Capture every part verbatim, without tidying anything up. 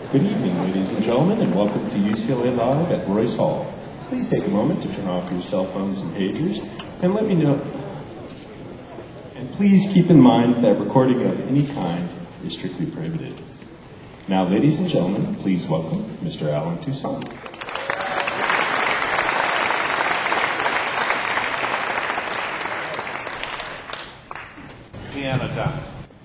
Good evening, ladies and gentlemen, and welcome to U C L A Live at Royce Hall. Please take a moment to turn off your cell phones and pagers, and let me know. And please keep in mind that recording of any kind is strictly prohibited. Now, ladies and gentlemen, please welcome Mister Allen Toussaint. Piano down.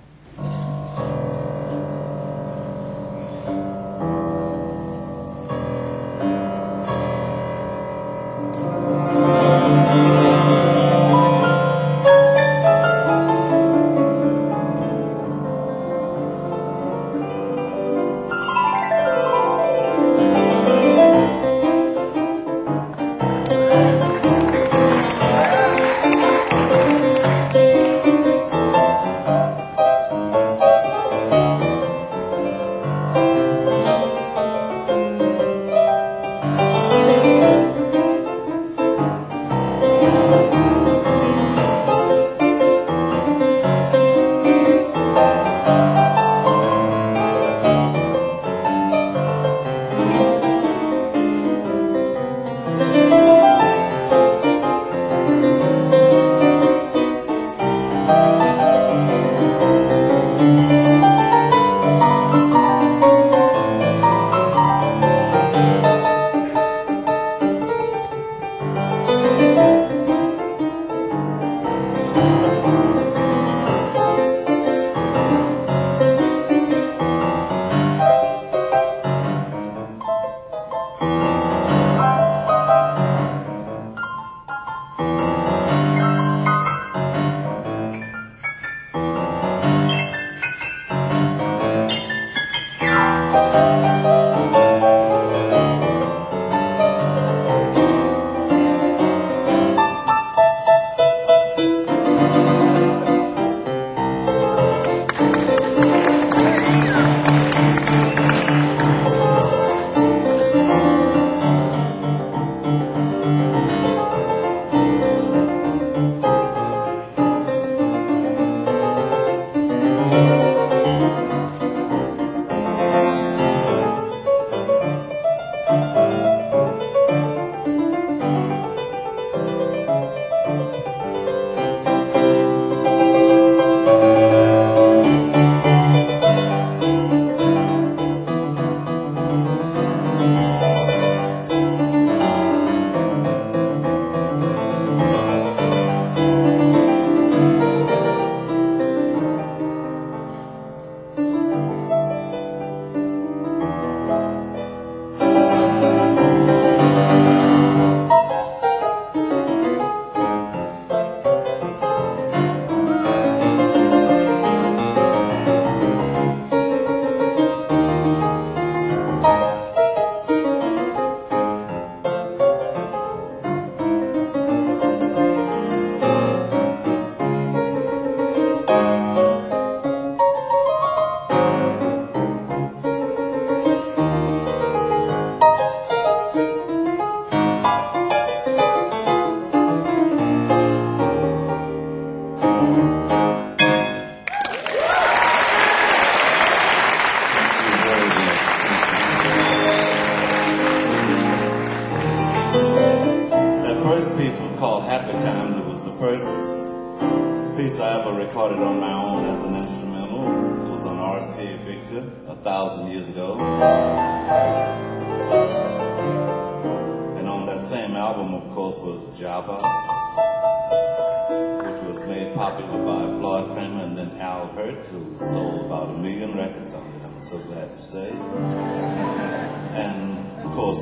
A thousand years ago. And on that same album, of course, was Java, which was made popular by Floyd Kramer and then Al Hurt, who sold about a million records on it, I'm so glad to say. And, of course,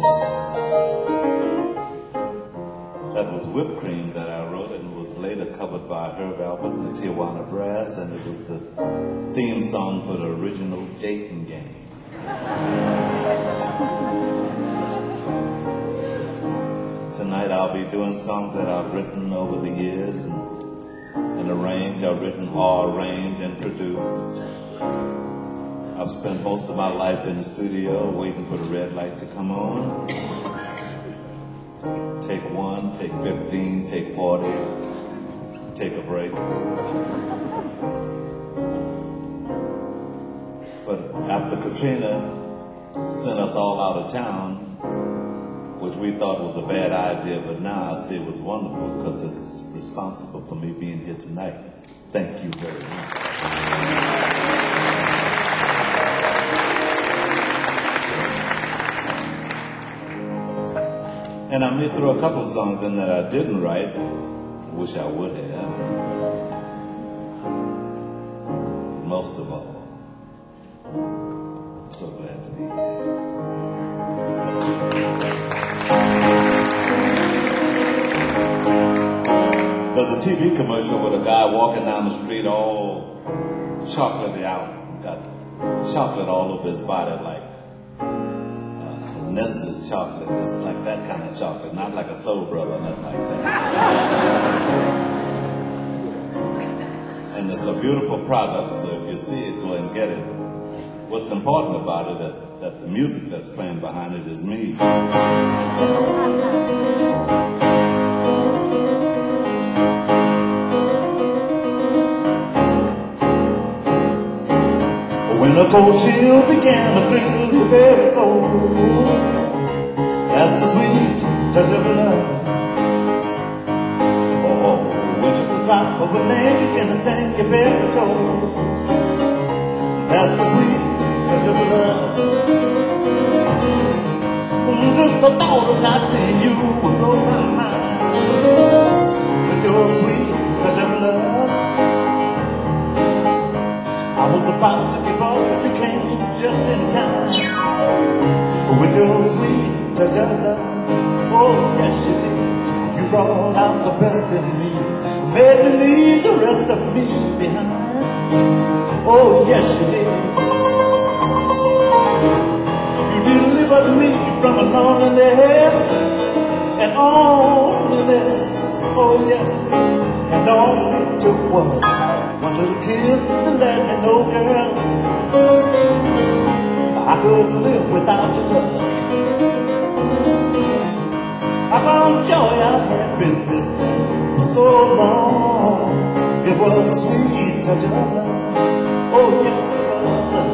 that was Whipped Cream that I wrote, and was later covered by Herb Alpert and the Tijuana Brass, and it was the theme song for the original Dayton game. Tonight I'll be doing songs that I've written over the years and, and arranged, I've written or arranged and produced. I've spent most of my life in the studio waiting for the red light to come on. Take one, take fifteen, take forty, take a break. But after Katrina, sent us all out of town, which we thought was a bad idea, but now I see it was wonderful because it's responsible for me being here tonight. Thank you very much. And I may throw a couple of songs in that I didn't write. Wish I would have. Most of all, I'm so glad to be here. There's a T V commercial with a guy walking down the street all chocolatey out, got chocolate all over his body, like uh, Nestle's chocolate. It's like that kind of chocolate, not like a Soul Brother, nothing like that. And it's a beautiful product, so if you see it, go and get it. What's important about it is that the music that's playing behind it is me. When the cold chill began to thrill your very soul, that's the sweet touch of love. Oh, when just the drop of a name began to sting your very toes, that's the sweet touch of love. Just the thought of not seeing you would blow my mind with your sweet touch of love. I was about to give up, but you came just in time with your sweet touch of love. Oh, yes you did. You brought out the best in me, made me leave the rest of me behind. Oh, yes you did. You delivered me from a loneliness and loneliness. Oh, yes. And all it took was one little kiss to let me know, girl, I couldn't live without your love. I found joy I had been missing for so long. It was a sweet touch of love. Oh, yes, it was.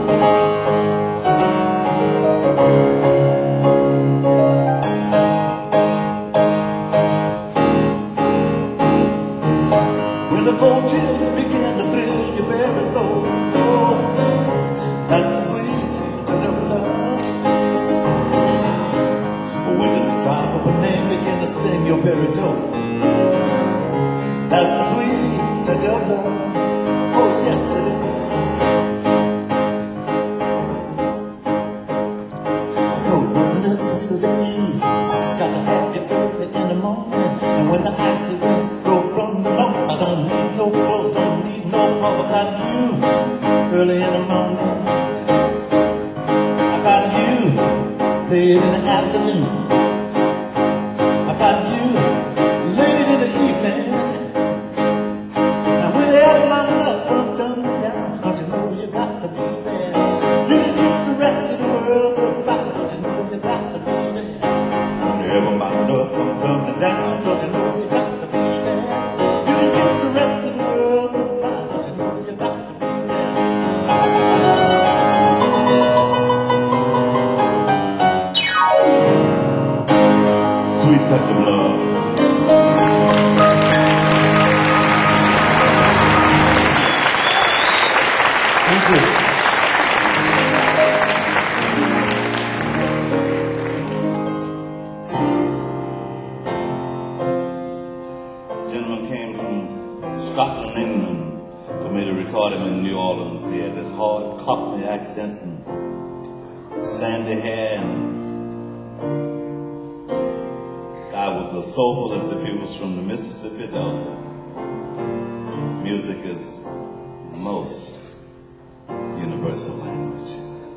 When the cold chill began to thrill your very soul, oh, that's the sweet touch of love. When just the drop of a name began to sting your very toes, that's the sweet touch of love. Oh, yes it is. No one is sweeter than you. Gotta have you early in the morning, and when the icy winds blow from the north, I don't need no clothes, don't need no cover. I got you early in the morning. I got you late in the afternoon. I got you late in the evening. Now whenever my love comes tumbling down, don't you know you got to be there? You can kiss the rest of the world goodbye, don't you know you got to be there? Whenever my love comes tumbling down, don't you know you got to be there? You can kiss the rest of the world goodbye, don't you know you got to be there? Sweet touch of love. Thank you. Gentleman came from Scotland, England, for me to record him in New Orleans. He had this hard Cockney accent and sandy hair, and guy was as soulful as if he was from the Mississippi Delta. Music is the most universal language.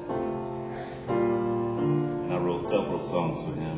And I wrote several songs for him.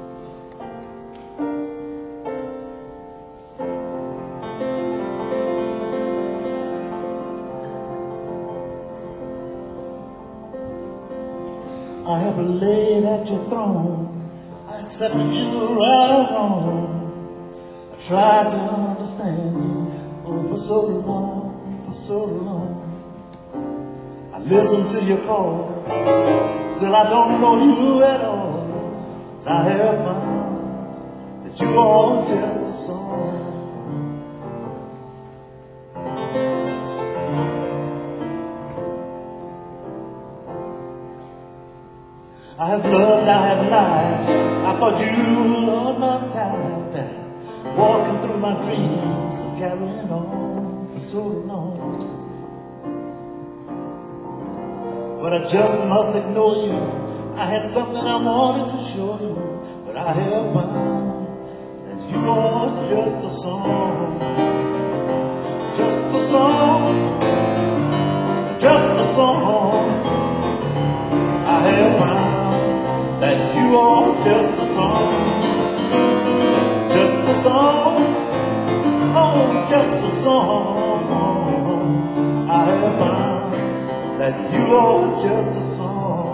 I have laid at your throne, I accept you right or wrong. I tried to understand you, oh, for so long, for so long. I listened to your call, Still I don't know you at all, 'cause I have found that you are just a song. I have loved, I have lied, I thought you were on my side, walking through my dreams and carrying on for so long. But I just must ignore you. I had something I wanted to show you, but I have found that you are just a song. Just a song. Just a song. I have found that you are just a song. Just a song. Oh, just a song. I have found that you are just a song.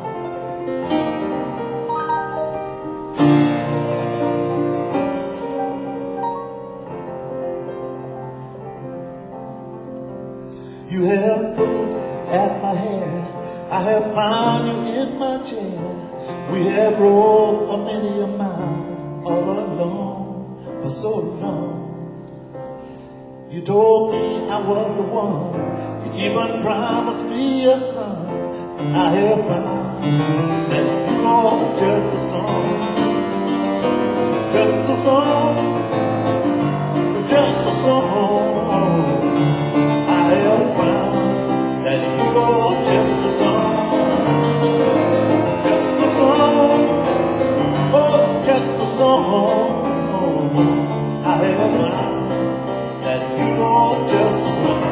You have pulled at my hair, I have found you in my chair. We have rode a many a mile all alone for so long. You told me I was the one, you even promised me a son. I have found that you are just a song. Just a song. Just a song. I have found that you are just a song. Just a song. Oh, just a song. I have found that you are just a song.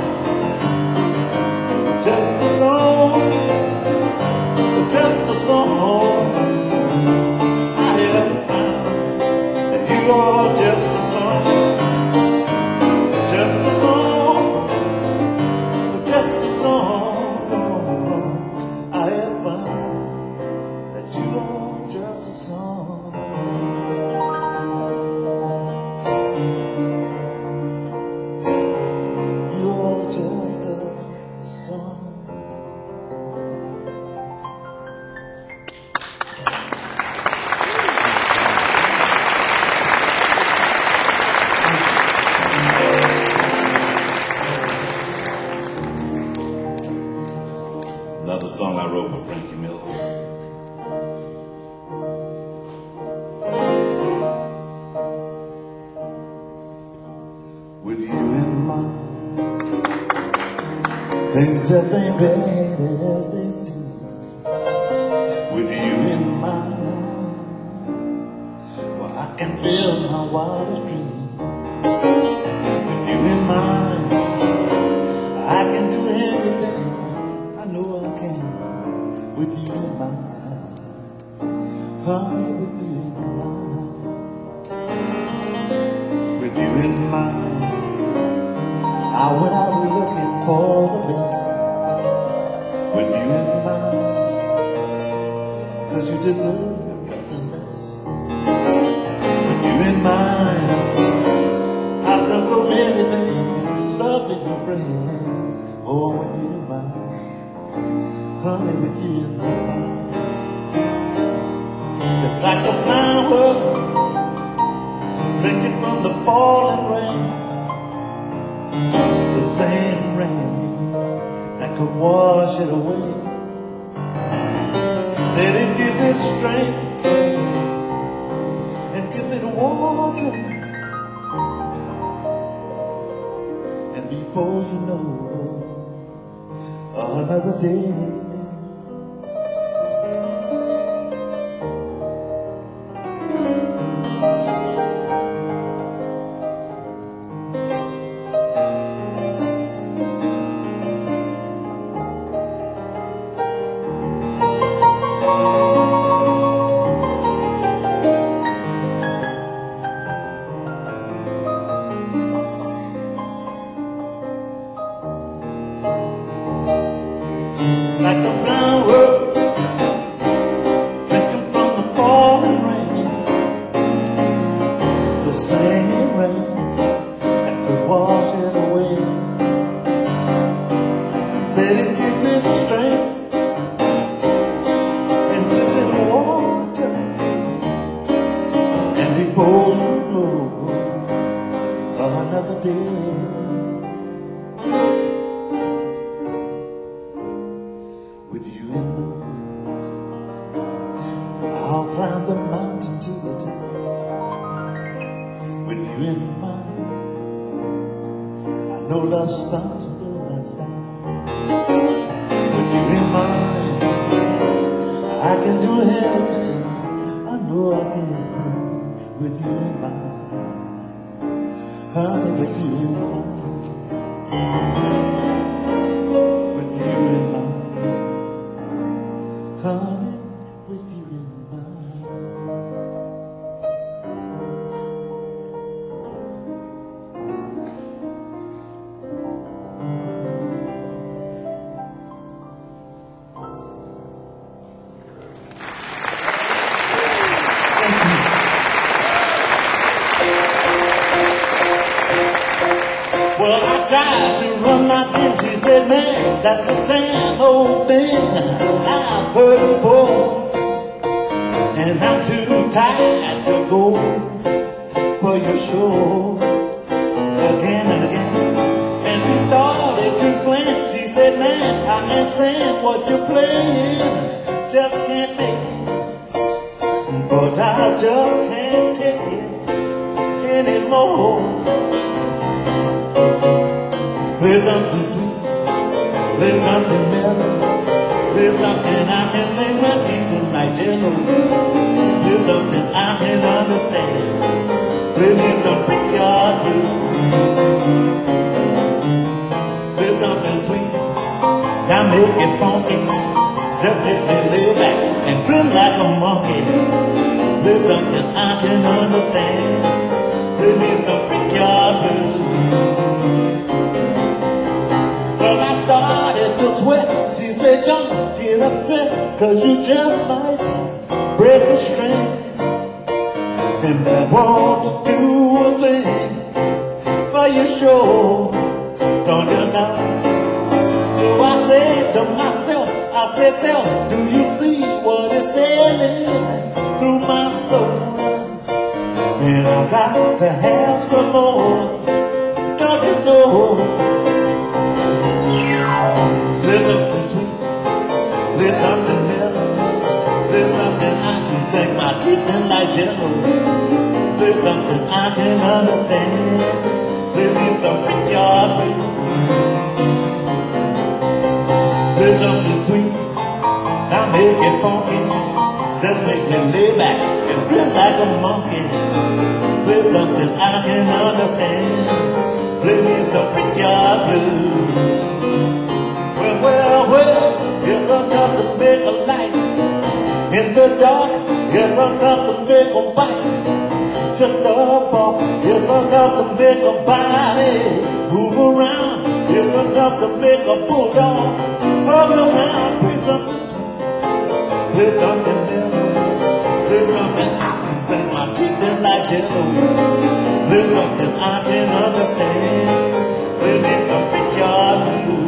Just a song. Just a song. I have found that you are just a song. Just a song. Just a song. I have found that you are just a song. You are just a song. Another song I wrote for Frankie Miller. With you in mind, things just ain't bad as they seem. With you in mind, well, I can build my wildest dream. With you in mind, I can do anything. I know I can, with you in mind, honey, with you in mind, with you in mind, I went out looking for the best, with you in mind, 'cause you deserve nothing less, with you in mind, I've done so many things, loving your friends, oh, with you in mind, honey, with you in mind. It's like a flower drinking from the falling rain, the same rain that could wash it away. Instead it gives it strength and gives it water, and before you know, another day. Like dead. With you in mind, I'll climb the mountain to the top. With you in mind, I know love's bound to will not stop. With you in mind, I can do anything. I know I can. With you in mind, honey, with you in mind, with you in mind, honey, with you in mind. Well, I tried to run my things, he said, man, that's the same old thing I've heard before. And I'm too tired to go for your show again and again. And she started to explain, she said, man, I understand what you're playing, just can't make it. But I just can't take it anymore. Play something sweet, play something mellow, play something I can sing my deep like jello. Play something I can understand, play me some Brickyard Blues. Play something sweet, now make it funky, just let me lay back and grin like a monkey. Play something I can understand, play me some Brickyard Blues. Well, I started to sweat. She said, don't get upset, cause you just might break a string. And I want to do a thing for your show, don't you know? So I said to myself, I said, self, do you see what is sailing through my soul? And I got to have some more, don't you know? Play something sweet, play something mellow, play something I can sing my teeth in like jello. Play something I can understand, play me some Brickyard Blues. Play something sweet, now make it funky, just make me lay back and grin like a monkey. Play something I can understand, play me some Brickyard Blues. Well, well, well, it's enough to make a light in the dark, it's enough to make a bite. Just a fall, it's enough to make a body move around, it's enough to make a bulldog hug around. Play something sweet, play something mellow, play something I can sing my teeth in like jello. Play something I can understand, play me some Brickyard Blues.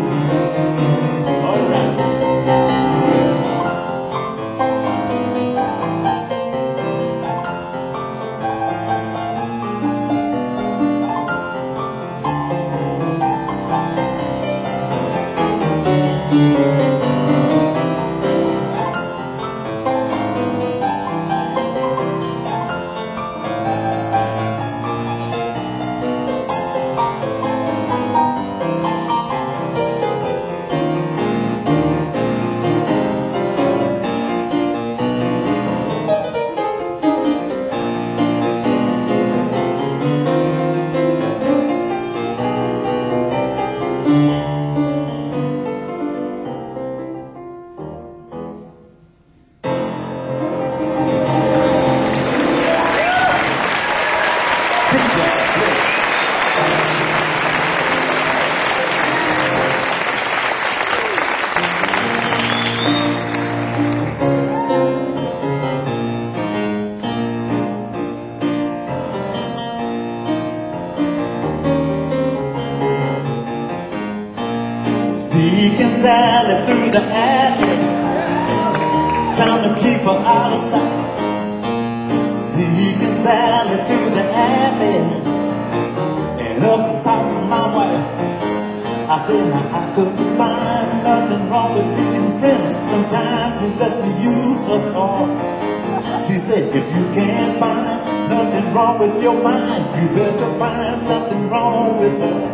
Sneaking Sally through the alley, trying to keep her out of sight. Sneaking Sally through the alley, and And up pops my wife. I said, now I couldn't find nothing wrong with being friends. Sometimes she lets me use her car. She said, if you can't find nothing wrong with your mind, you better find something wrong with her.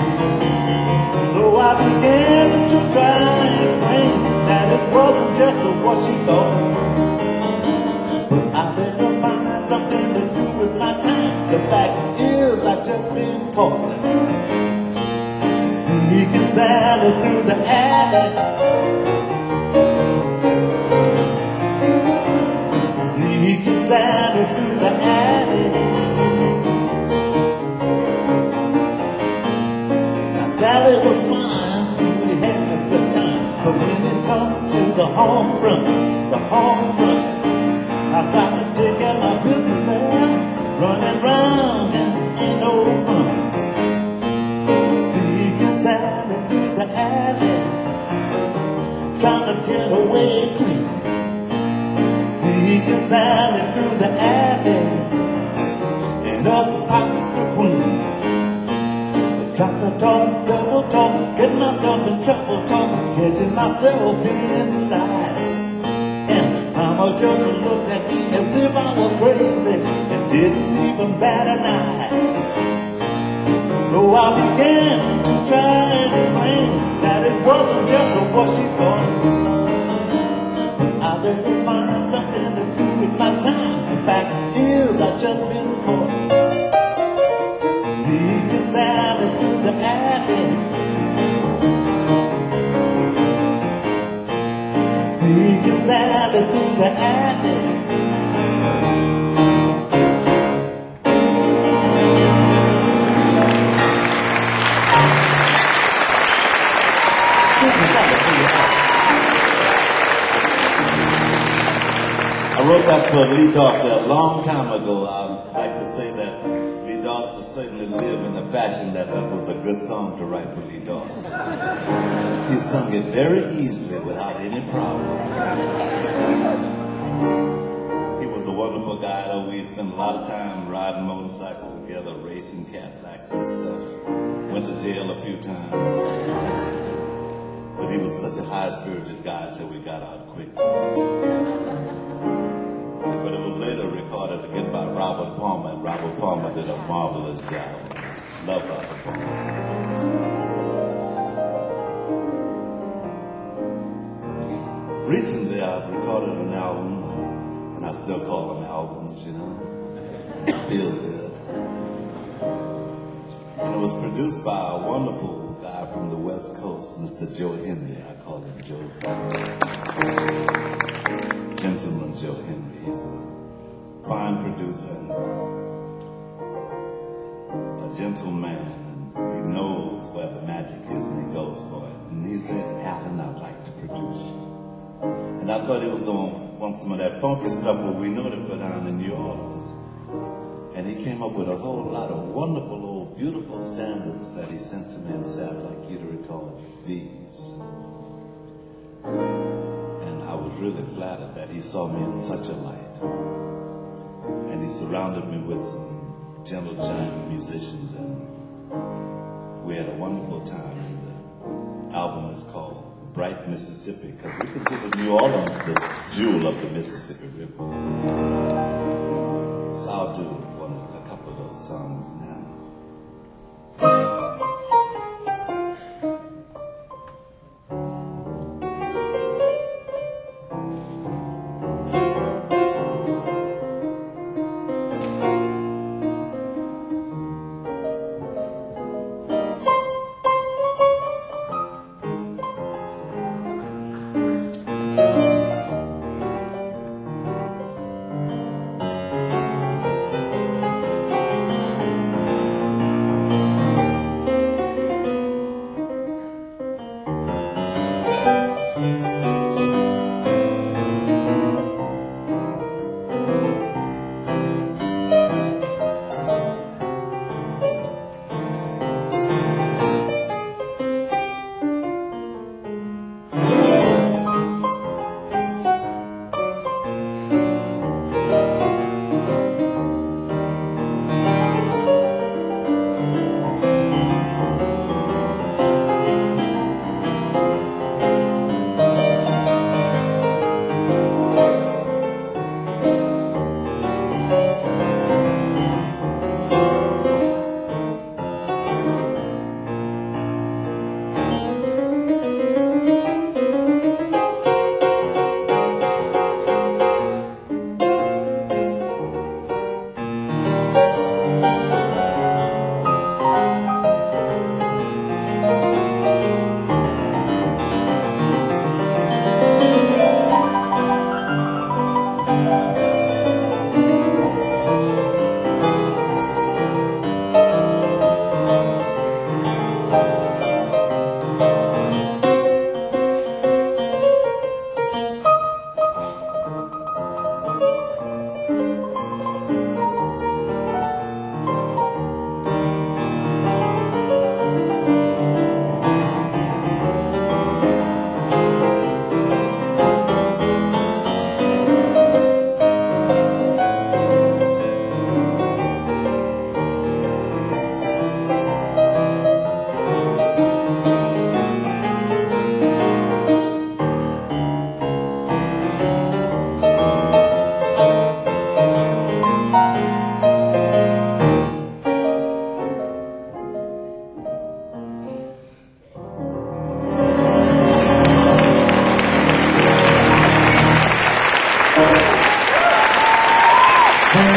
So I began to try and explain that it wasn't just what she thought, but I better find something to do with my time. The fact is I've just been caught sneaking Sally through the alley, sneaking Sally through the alley. Now Sally was fine, we had a good time, but when it comes to the home run, the home run, I've got to take care of my business, man. Running round and ain't no fun. Sneaking Sally through the alley, trying to get away clean. Sneaking Sally through the alley, and up pops the queen. Trying to talk, double talk, get myself in trouble talk, catching myself in lies. And Mama just looked at me as if I was crazy and didn't even bat an eye. So I began to try and explain that it wasn't just what she thought, but I better find something to do with my time. The fact is I've just been caught sneaking Sally through the alley, sneaking Sally through the alley. Sneaking Sally through the alley. I wrote that for Lee Dorsey a long time ago. I'd like to say that Lee Dorsey certainly lived in a fashion that that was a good song to write for Lee Dorsey. He sung it very easily without any problem. He was a wonderful guy, though. We spent a lot of time riding motorcycles together, racing Cadillacs and stuff. Went to jail a few times. But he was such a high-spirited guy until we got out quick. But it was later recorded again by Robert Palmer, and Robert Palmer did a marvelous job. Love Robert Palmer. Recently, I've recorded an album, and I still call them albums, you know. It feels good. And it was produced by a wonderful guy from the West Coast, Mister Joe Henry. I call him Joe. Gentleman Joe Henry. He's a fine producer and a gentleman. And he knows where the magic is, and he goes for it. And he said, Alan, I'd like to produce you. And I thought he was going to want some of that funky stuff that we know to put down in New Orleans. And he came up with a whole lot of wonderful, old, beautiful standards that he sent to me and said, I'd like you to record these. And I was really flattered that he saw me in such a light. And he surrounded me with some gentle giant musicians, and we had a wonderful time. And the album is called Bright Mississippi, because we consider New Orleans the jewel of the Mississippi River. So I'll do one, a couple of those songs now.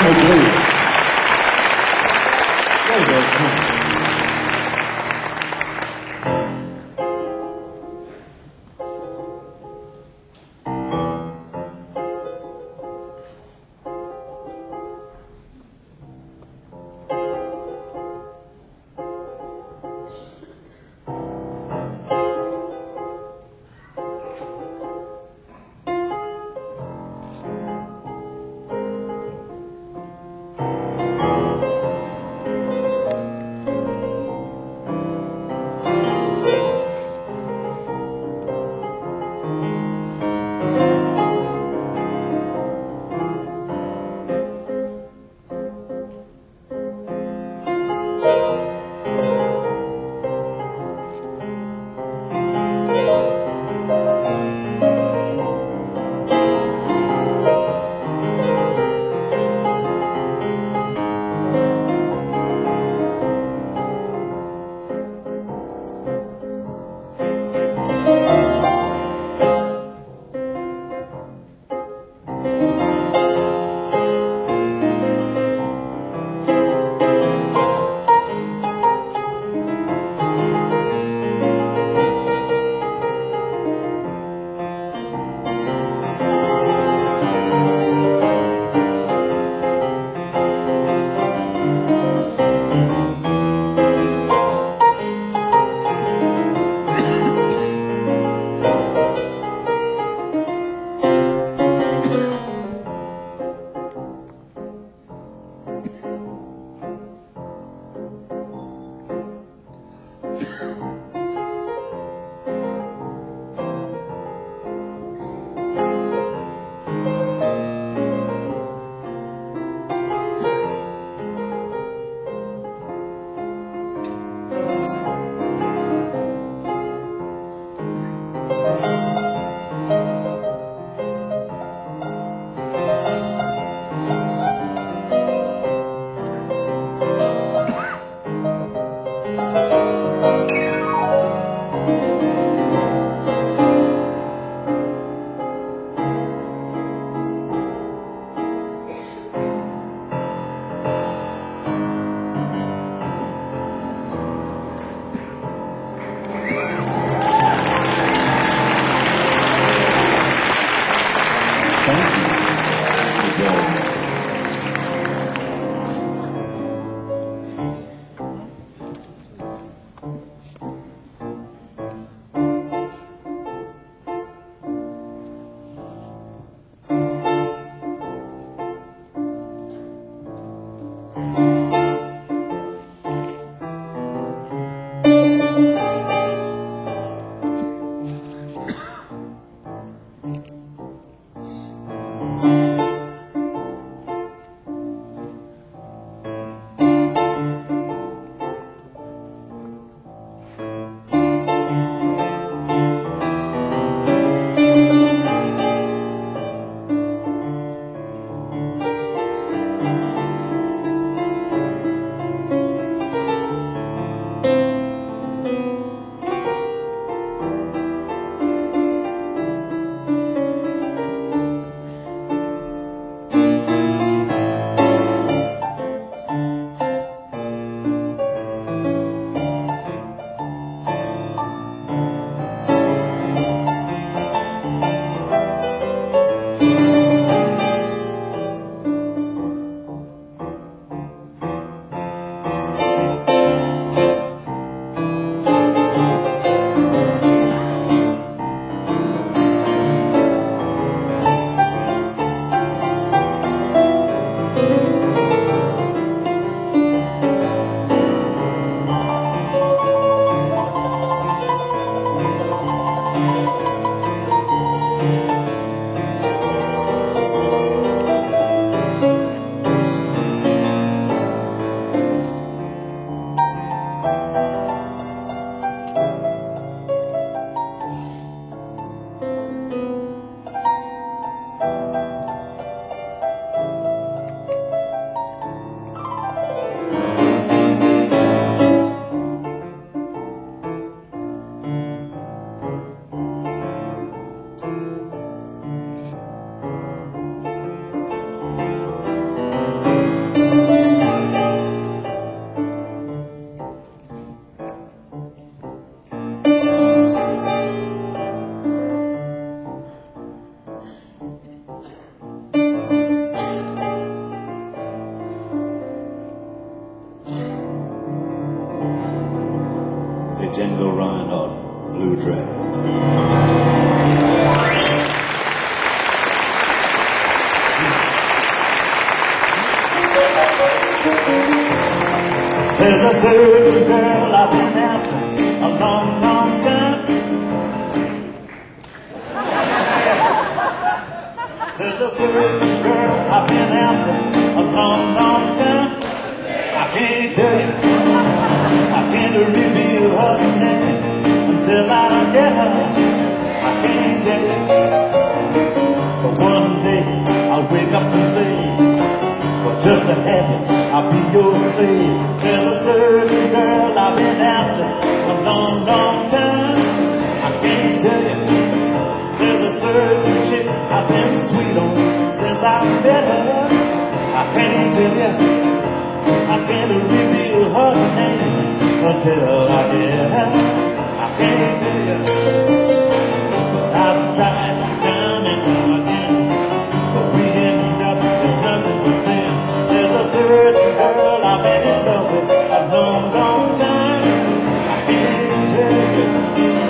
the blues. Very, very cool. blue track. There's a certain girl I've been after a long, long time. There's a certain girl I've been after a long, long time. I can't tell you, I can't reveal her name until I get her. I can't tell you, but one day I'll wake up and say, well, just to have you, I'll be your slave. There's a certain girl I've been after a long, long time. I can't tell you. There's a certain chick I've been sweet on since I met her. I can't tell you. I can't reveal her name until I get her. I can't tell you. But I've tried time and time again, but we end up as nothing but this. There's a certain girl I've been in love with a long, long time. I can't tell you.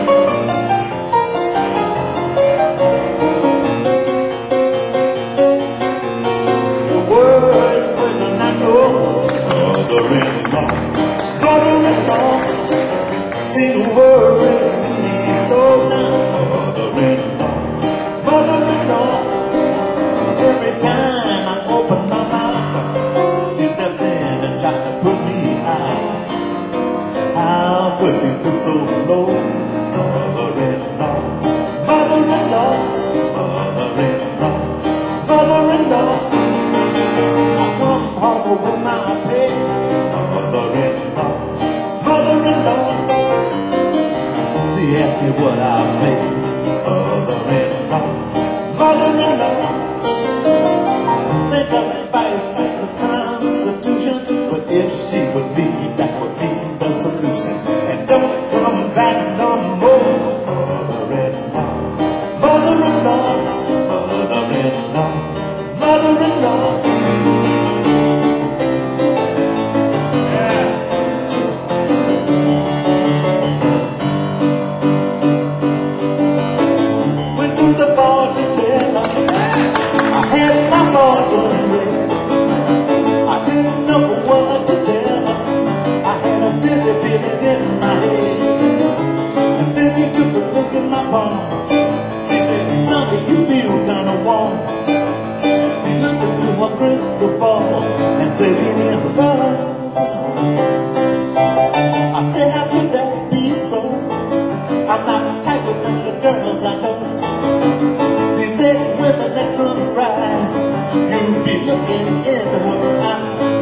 The worst person I know, mother-in-law, mother-in-law, she worries me so now. Mother-in-law, mother-in-law, every time I open my mouth, she steps in and tries to put me out. How could she stoop so low? Mother-in-law, mother-in-law, mother-in-law, mother-in-law, I come home with my pay. Mother-in-law, mother-in-law, she asked me what I made. Mother-in-law, mother-in-law, there's a vice is the Constitution, but if she would be, that would be the solution. And don't come back no more. Mother-in-law, mother-in-law, mother-in-law, mother-in-law. Went to the fortune teller, I had my fortune read. I didn't know what to tell her. I had a busy feeling in my head. And then she took a look at my palm. She said, "Sonny, you feel kinda warm." She looked into her crystal ball and said, "You're in love." I said, "How could that be so? I'm not the type of the girls I know." She said, "When the next sunrise, you'll be looking in her eyes."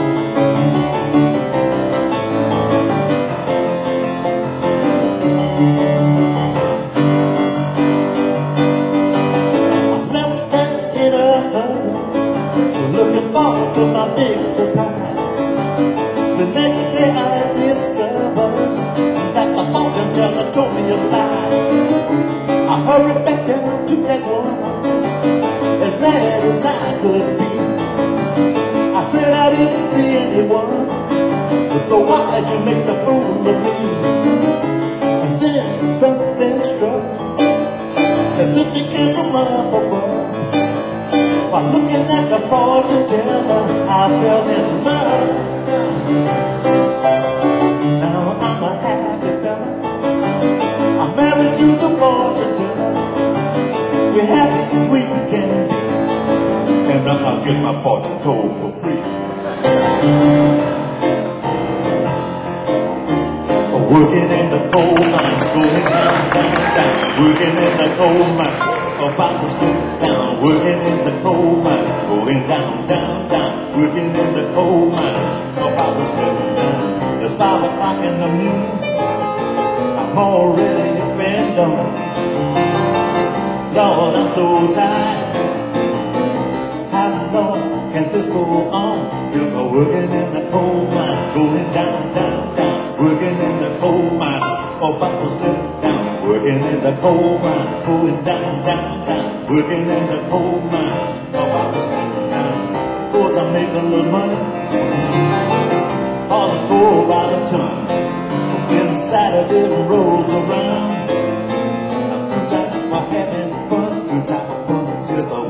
I left her in a hurry, looking forward to my big surprise. The next day I discovered that the fortune teller told me a lie. I hurried back down to that woman, as mad as I could be. I said I didn't see anyone, so why'd you make the fool of me? And then something struck, as if it came from up above. While looking at the fortune teller, I fell in love. Now I'm a happy fella, I'm married to the fortune teller. We're happy as we can be, and I'm gonna get my fortune told for free. Working in the coal mine, going down, down, down. Working in the coal mine, about to slip down. Working in the coal mine, going down, down, down. Working in the coal mine, about to slip down. It's five o'clock in the noon, I'm already been done. Lord, I'm so tired. How long can this go on? Yes, I'm working in the coal mine, going down, down, down. Working in the coal mine, about to slip down. Working in the coal mine, going down, down, down. Working in the coal mine, about to slip down. Of course I make a little money, all the coal by the ton. When Saturday rolls around,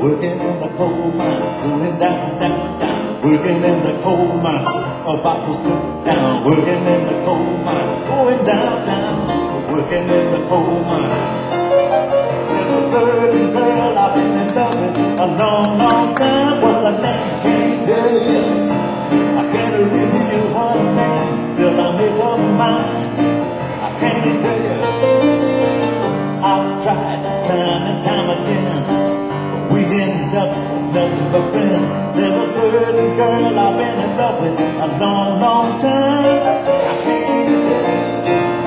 working in the coal mine, going down, down, down, working in the coal mine, about to slip down, working in the coal mine, going down, down, working in the coal mine. There's a certain girl I've been in love with a long, long time. What's her name? Can't tell you. I can't reveal her name till I make up mine. I can't tell you. I've tried time and time again, but we end up as nothing but friends. There's a certain girl I've been in love with a long, long time. I can't tell you.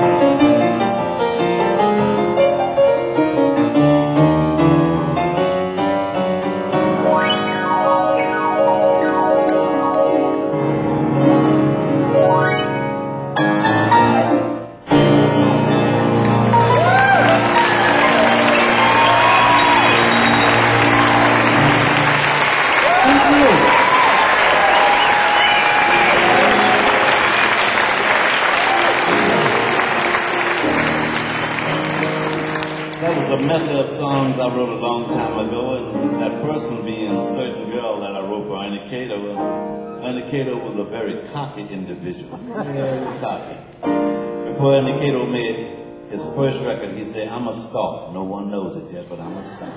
That was a medley of songs I wrote a long time ago, and that person being a certain girl that I wrote for Ernie Cato. Ernie Cato was a very cocky individual, very cocky. Before Ernie Cato made his first record, he said, "I'm a star. No one knows it yet, but I'm a star."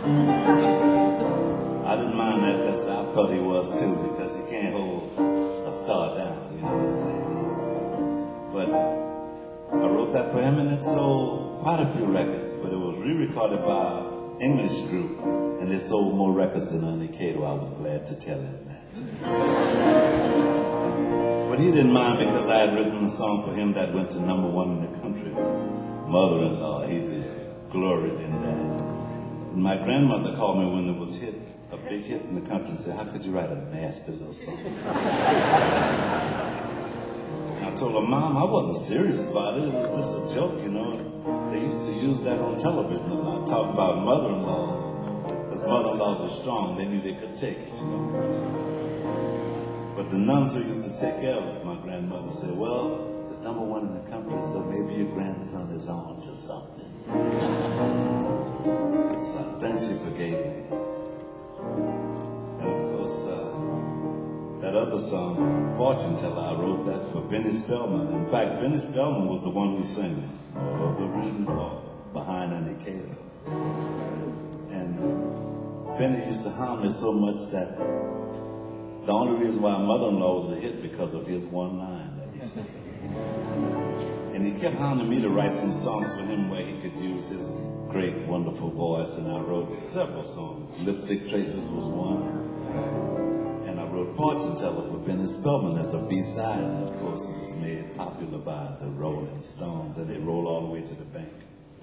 I didn't mind that because I thought he was too, because you can't hold a star down, you know what I'm saying? But I wrote that for him, and it sold quite a few records, but it was re-recorded by an English group, and they sold more records than Ernie Cato. I was glad to tell him that. But he didn't mind because I had written a song for him that went to number one in the country. Mother-in-law, he just gloried in that. And my grandmother called me when it was hit, a big hit in the country, and said, "How could you write a nasty little song?" I told her, "Mom, I wasn't serious about it. It was just a joke, you know. They used to use that on television a lot, talking about mother-in-laws. Because mother-in-laws were strong. They knew they could take it, you know. But the nuns who used to take care of it, my grandmother said, well, it's number one in the country, so maybe your grandson is on to something." So then she forgave me. And of course, uh, that other song, Fortune Teller, I wrote that for Benny Spellman. In fact, Benny Spellman was the one who sang it, or the original, behind Ernie Cato. And Benny used to harm me so much that the only reason why Mother-in-Law was a hit because of his one line that he sang. And he kept hounding me to write some songs for him where he could use his great, wonderful voice, and I wrote several songs. Lipstick Traces was one. Wrote Fortune Teller for Benny Spellman as a B-side, and of course it was made popular by the Rolling Stones, and they rolled all the way to the bank.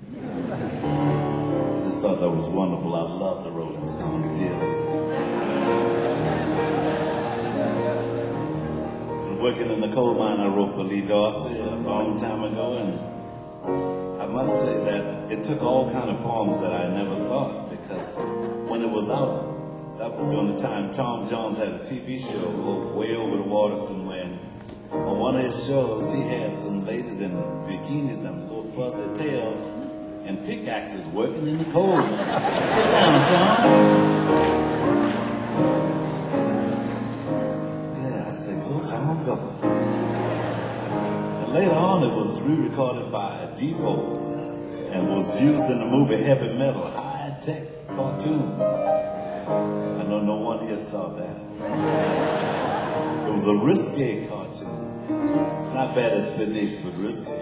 I just thought that was wonderful. I love the Rolling Stones dearly. And working in the coal mine, I wrote for Lee Dorsey a long time ago, and I must say that it took all kind of forms that I never thought, because when it was out, that was during the time Tom Jones had a T V show way over the water somewhere. And on one of his shows, he had some ladies in bikinis and little fuzzy tail and pickaxes working in the coal mine. Sit down, Tom. Yeah, I said, go, Tom, go. And later on, it was re-recorded by Depot and was used in the movie Heavy Metal, high-tech cartoon. I know no one here saw that. It was a risque cartoon. Not bad as Spinix, but risque.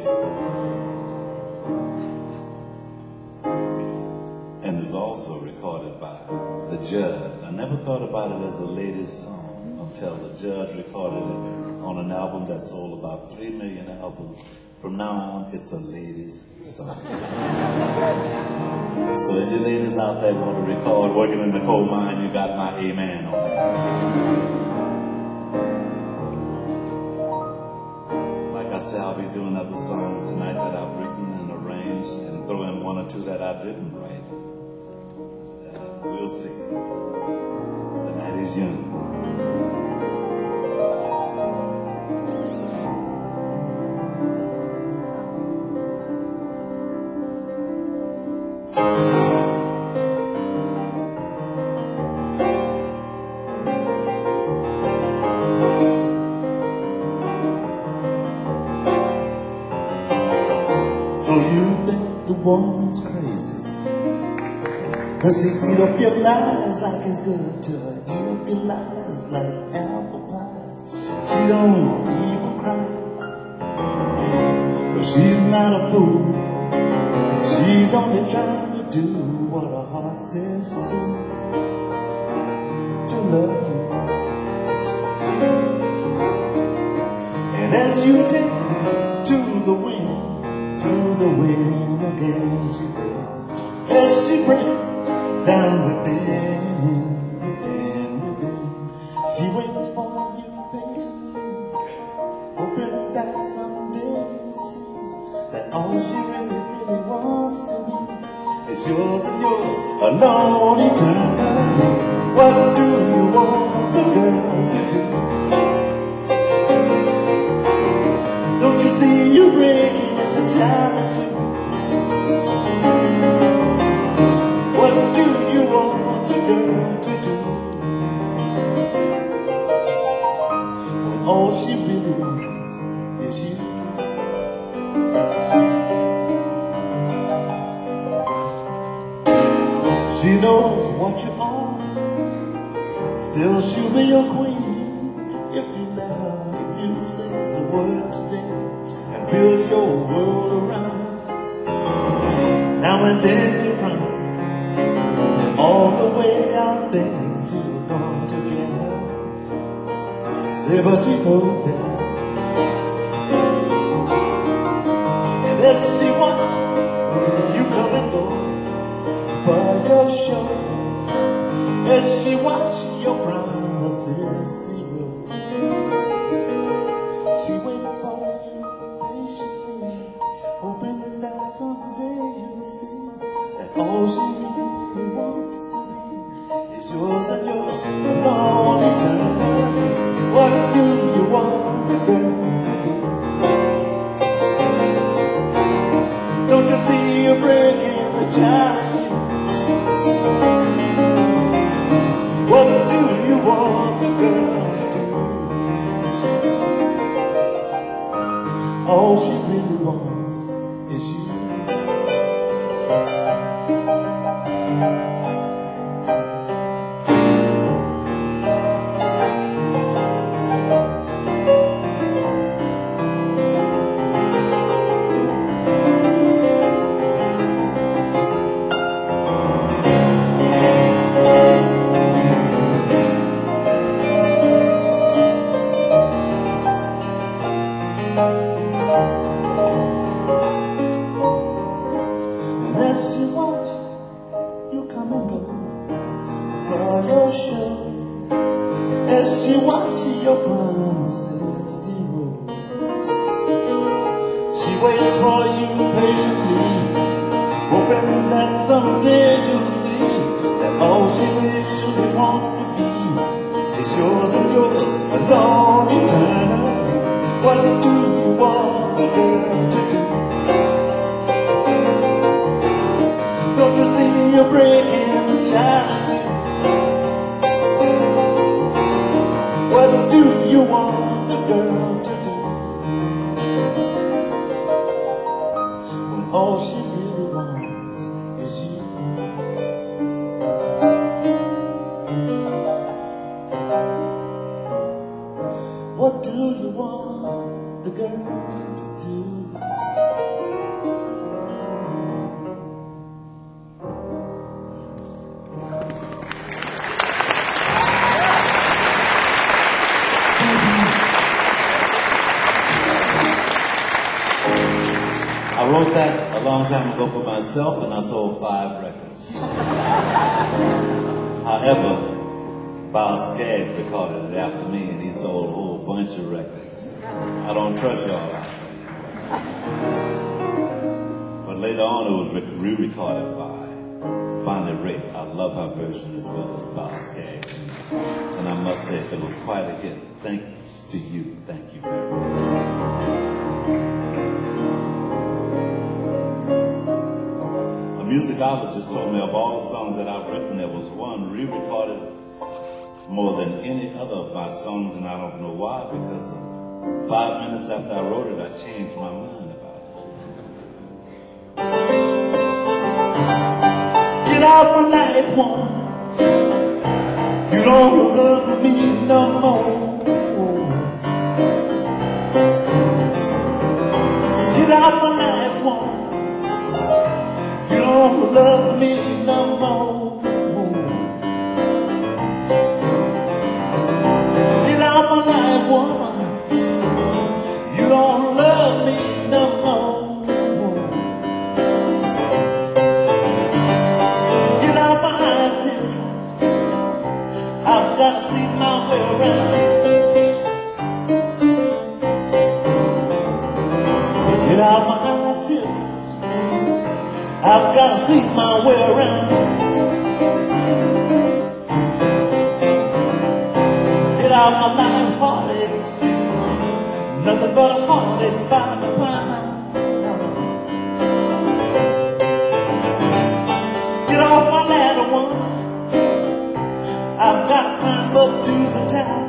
And it was also recorded by the Judds. I never thought about it as a ladies' song until the Judds recorded it on an album that sold about three million albums. From now on, it's a ladies' song. So any ladies out there want to record Working in the Coal Mine, you got my amen on that. Like I said, I'll be doing other songs tonight that I've written and arranged, and throw in one or two that I didn't write. Uh, we'll see. The night is young. woman's crazy, 'cause she eat up your lies like it's good to her. Eat up your lies like apple pies. She don't even cry, 'cause she's not a fool. She's only trying to do what her heart says to, to love you. And as you take to the wind, to the wind again she breaks, as she breaks down within, within, within. She waits for you patiently, hoping that someday you'll see that all she really, really wants to be is yours and yours alone eternally. What do you want the girl to do? Don't you see you breaking the child too? What do you want the girl to do when all she really wants is you? She knows what you are, still she'll be your queen if you let her, if you say the word today and build your world around. Now and then you promise all the way out things you're going to get her. Say, but she knows better. And as she watch you come and go by your show, as she watch your promises zero, she waits for you patiently, hoping that someday you'll see that all she really wants to be is yours and yours alone eternally. What do you want the girl to do? Don't you see you're breaking the child to you? What do you want the girl to do? All she really wants is you. And as she watch you come and go by your show, as she watch your promises zero, she waits for you patiently, hoping that someday you'll see that all she really wants to be is yours and yours alone eternally. What do you want the girl to do? Don't you see you're breaking the child too? What do you want the girl to do when all she really wants is you? What do you want the girl to do? I wrote that a long time ago for myself, and I sold five records. However, Bob Skaggs recorded it after me, and he sold a whole bunch of records. I don't trust y'all out there. But later on, it was re-recorded by Bonnie Raitt. I love her version as well as Bob Skaggs. And I must say, it was quite a hit. Thanks to you. Thank you very much. A musicologist told me of all the songs that I've written, there was one re-recorded more than any other of my songs, and I don't know why, because five minutes after I wrote it, I changed my mind about it. off my life, woman. You don't love me no more. Get out my life, woman. You don't love me no more. Get out my life, woman. You don't love me no more. Get out my eyes, teardrops. I've got to see my way around. Get out my eyes, teardrops. I've got to see my way around. Get out my life, heartaches. Nothing but a heartache by the pound. Get off my ladder, woman. I've got to climb up to the top.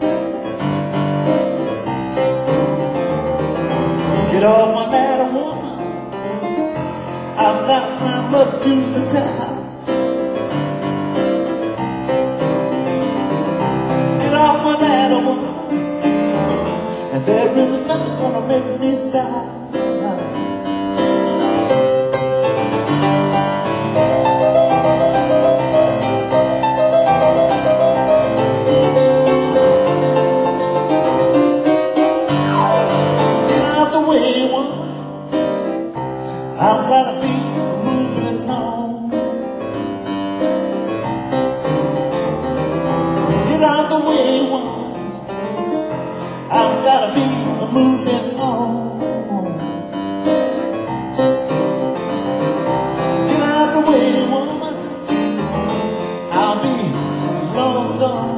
Get off my ladder, woman. I've got to climb up to the top. Get off my ladder, woman. And there is nothing gonna make me stop. Get out the way, woman. I've gotta be moving on. Get out the way, woman. I've gotta be moving on. Get out the way, woman. I'll be long gone.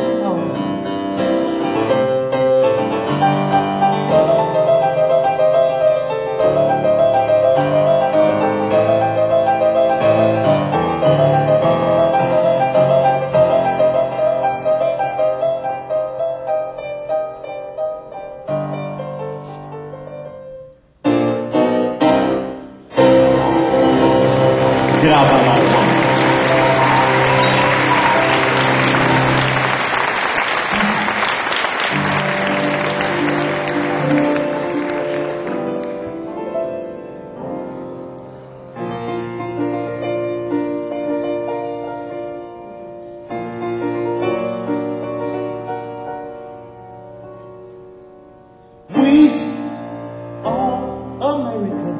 Get out my life, woman. We are American.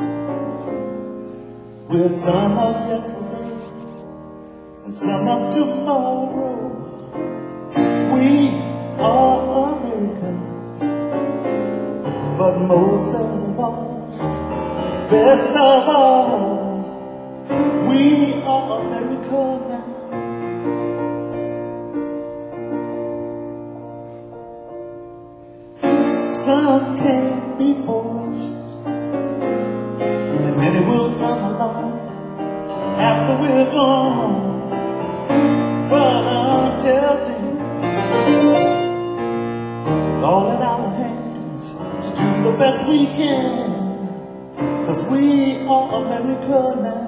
We're some of yesterday and some of tomorrow. We are American, but most of all, best of all, we are America now. Some came before us, and many will come along after we're gone. But I'll tell them it's all in our hands to do the best we can, 'cause we are America now.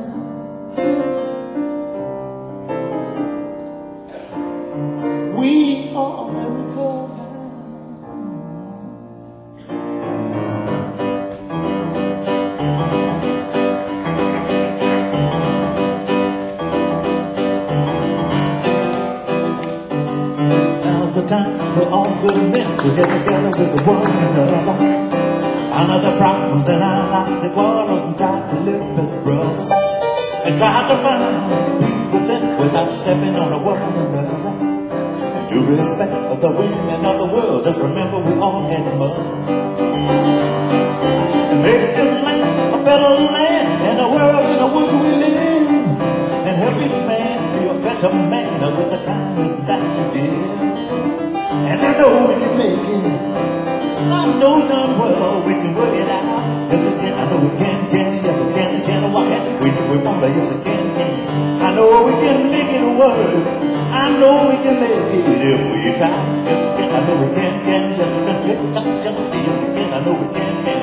We are America now. The time for all good men to get together with one another. Honor the problems in our life, the quarrels, and try to live as brothers, and try to find peace within without stepping on one another. And to respect the women of the world, just remember we all had mothers. And make this land a better land, and the world in which we live, and help each man be a better man with the kindness that you give. And I know we can make it. I know darn well we can work it out. Yes we can, I know we can, can. Yes we can, can. Why can't we? We want to, yes we can, can. I know we can make it work. I know we can make it if we try. Yes we can, I know we can, can. Yes we can, yes we can. I know we can, can.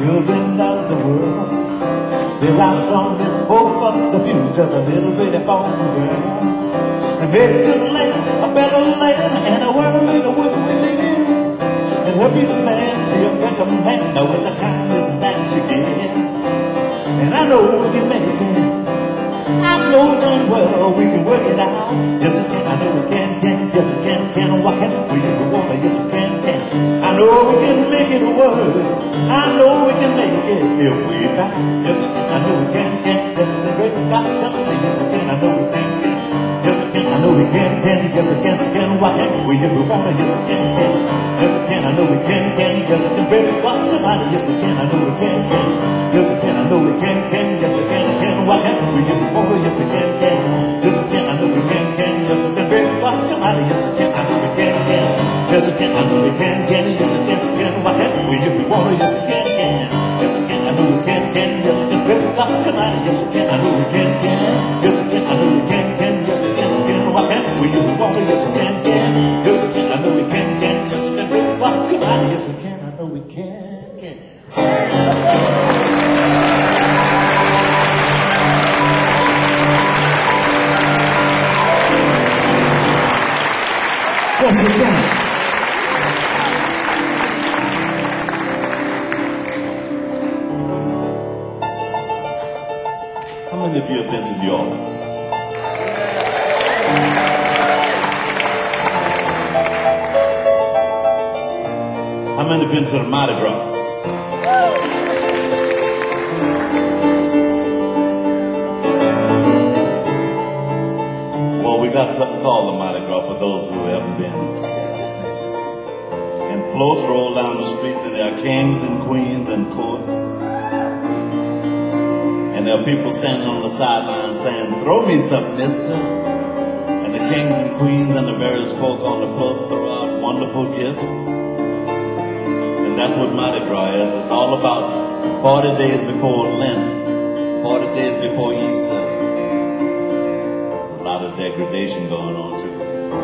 children of the world. They rise from this hope of the future, the little bitty boys and girls. And make this land a better land and a world in which we live in. And help each man be a better man with the kindness that you give. And I know we can make it. I know damn well we can work it out. Yes, we can. I know we can, can. Yes, we can, can. Why can't we if we want to? Yes, we can, can. I know we can make it work. I know we can make it if we try. Yes, we can. I know we can, can. Yes, we can. Great God, something. Yes, we can. I know we can, can. Yes, we can. I know we can, can. Yes, we can, can. Why can't we if we want to? Yes, we can, can. Yes, we can. I know we can, can. Yes, we can. Great God, somebody. Yes, we can. I know we can, can. Yes, we can. I know we can, can. Yes, we can, can. Why can't we if we want to? Yes, we can, can. Yes, we can. I know we can, can. Yes, we can. Great God, somebody. Yes, we can. I know we can, can. Yes, we can. I know we can, can. Yes, we can, can. Why can't we if we want to? Yes, we can, can. Yes, we can. I know we can, can. Yes, we can. Great God, somebody. Yes, we can. I know we can, can. Yes, we can. I know we can, can. Yes, we can, can. Why can't we if we want to? Yes, we can, can. Yes, we can. I know we can, can. Yes, we can. Great God, somebody. Yes, we can. I know we can, can. Yes, we can. How many of you have been to New Orleans? How many have been to the Mardi Gras? Well, we got something called the Mardi Gras for those who haven't been. And floats roll down the streets, and there are kings and queens and courts. And there are people standing on the sidelines saying, "Throw me some, mister." And the kings and queens and the various folk on the float throw out wonderful gifts. And that's what Mardi Gras is. It's all about forty days before Lent, forty days before Easter. There's a lot of degradation going on too.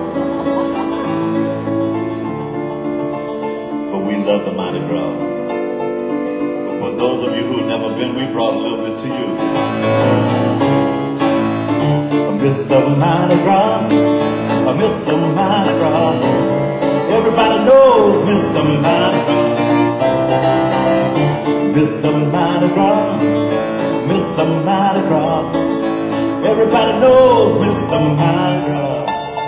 But we love the Mardi Gras. But for those of you who've never been, we brought a little bit to you. Mister Mardi Gras, Mister Mardi Gras. Everybody knows Mister Mardi Gras. Mister Mardi Gras, Mister Mardi Gras. Everybody knows Mister Mardi Gras.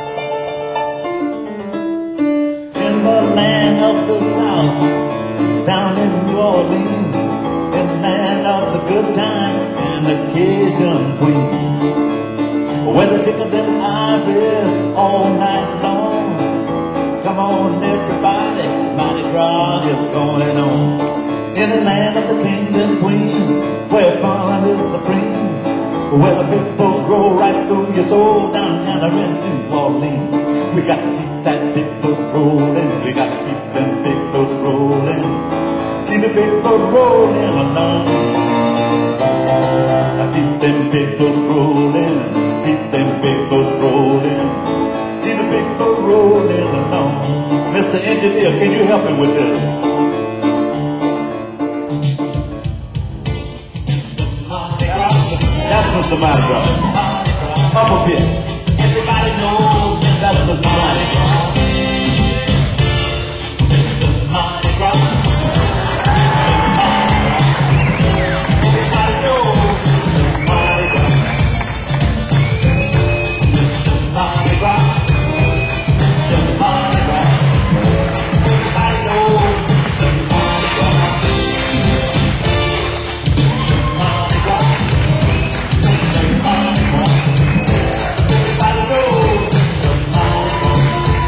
In the land of the South, down in New Orleans, in the land of the good time and the Cajun queens, where they tickle them ivories all night long. Come on, everybody, Mardi Gras is going on. In the land of the kings and queens, where fun is supreme, where the big boats roll right through your soul down there in New Orleans. We got to keep that big boat rolling. We got to keep them big boats rolling. Keep the big boats rolling along. I keep them big boats rolling. Keep them big boats rolling. Keep the big boat rolling along. Mister Engineer, can you help me with this? That's Mister Mardi Gras. Up a bit. Everybody knows that's Mister Mardi Gras. Mister Mardi Gras. Mister Mardi Gras. Everybody knows Mister Mardi Gras. Mister Mardi Gras. Mister Mardi Gras. Everybody knows Mister Mardi Gras. Mister Mardi Gras. Mister Mardi Gras. Everybody knows Mister Mardi Gras.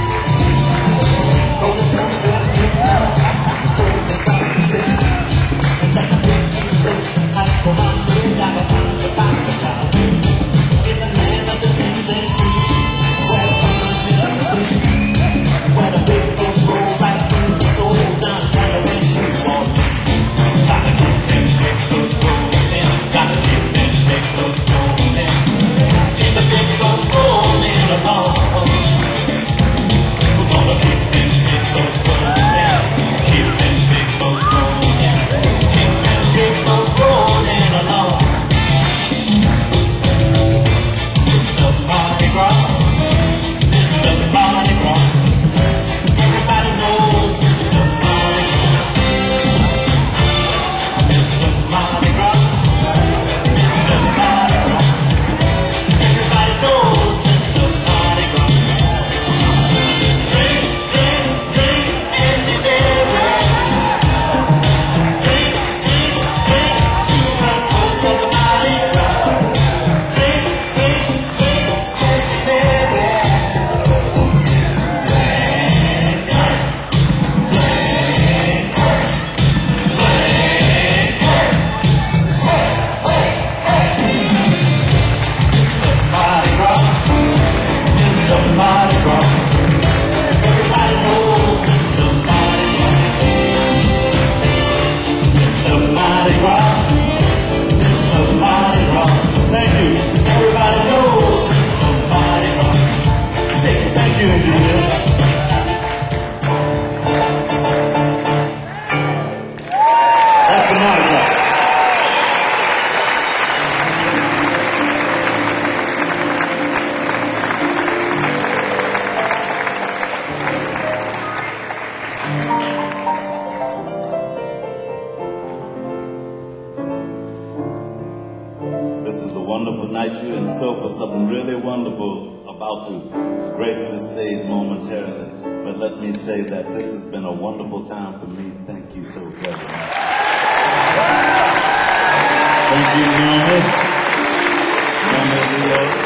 wonderful night. You're in store for something really wonderful about to grace this stage momentarily. But let me say that this has been a wonderful time for me. Thank you so very much. Thank you, Norma. Norma Rios.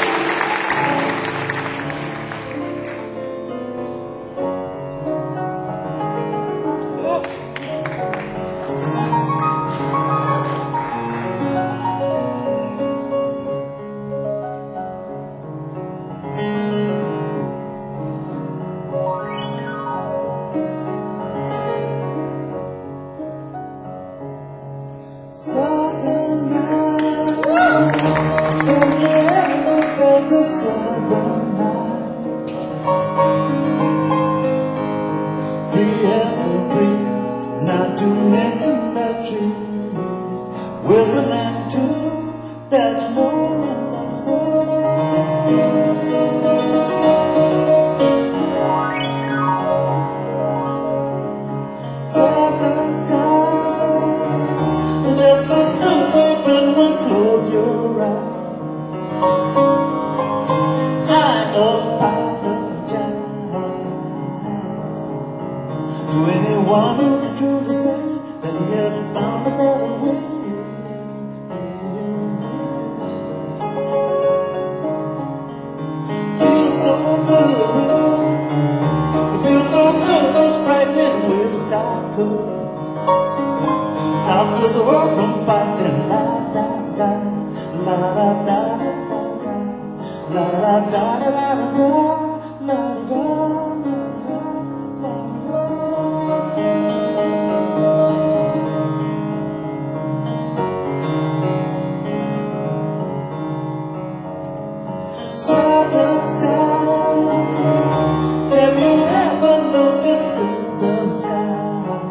Southern night, have you ever felt the southern night? Free as a breeze, not to mention the trees, whistling too, that you know in my soul. Southern skies, just a scoop open when close your eyes. I apologize to anyone who can truly say that he has found a better way. Feels so good, it feels so good, it's frightening, wish I could stop this world from fighting. La da da, la da da da da, la da da da da da, la da da da da. Southern skies, have you ever noticed the sky?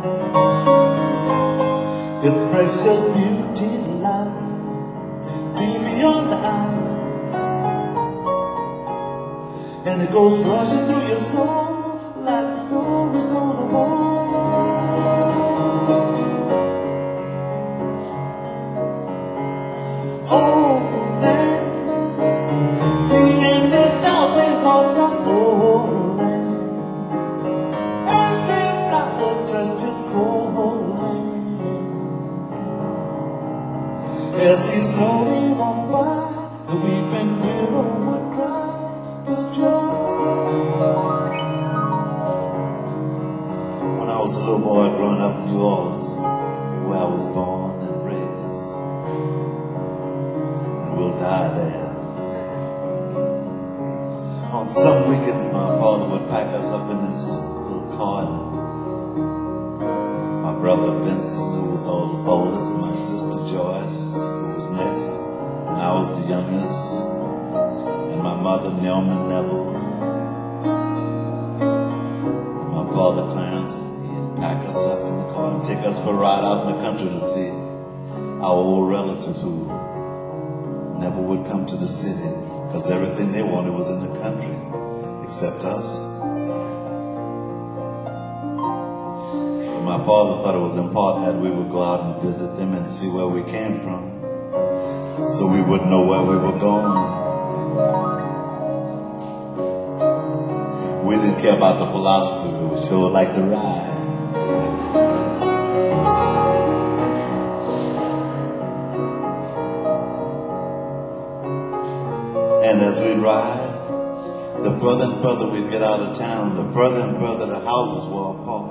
Its precious beauty lies deep beyond the eye, and it goes rushing through your soul like the stories told of old. Oh man, me and this dog, they walk the whole land. Every flower touched his cold hand. As he slowly walked by, the weeping willow would cry for joy. When I was a little boy growing up in New Orleans, where I was born and raised, and will die there. On some weekends, my father would pack us up in this little car. My brother Vincent, who was all the oldest, my sister Joyce, who was next, and I was the youngest, and my mother Naomi Neville, and my father Clarence. He'd pack us up in the car and take us for a ride out in the country to see our old relatives who never would come to the city because everything they wanted was in the country, except us. My father thought it was important that we would go out and visit them and see where we came from, so we would know where we were going. We didn't care about the philosophy, we would sure like to ride. And as we ride, the further and further we'd get out of town, the further and further the houses were apart.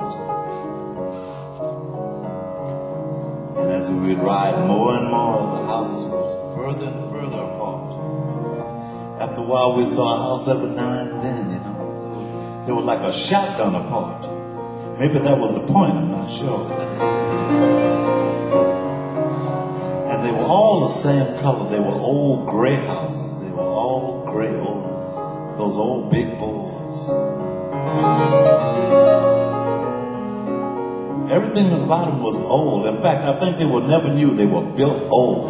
And as we would ride more and more, the houses were further and further apart. After a while, we saw a house every now and then, you know. They were like a shotgun apart. Maybe that was the point, I'm not sure. And they were all the same color. They were old gray houses. They were all gray, old, those old big boards. Everything about them was old. In fact, I think they were never new. They were built old.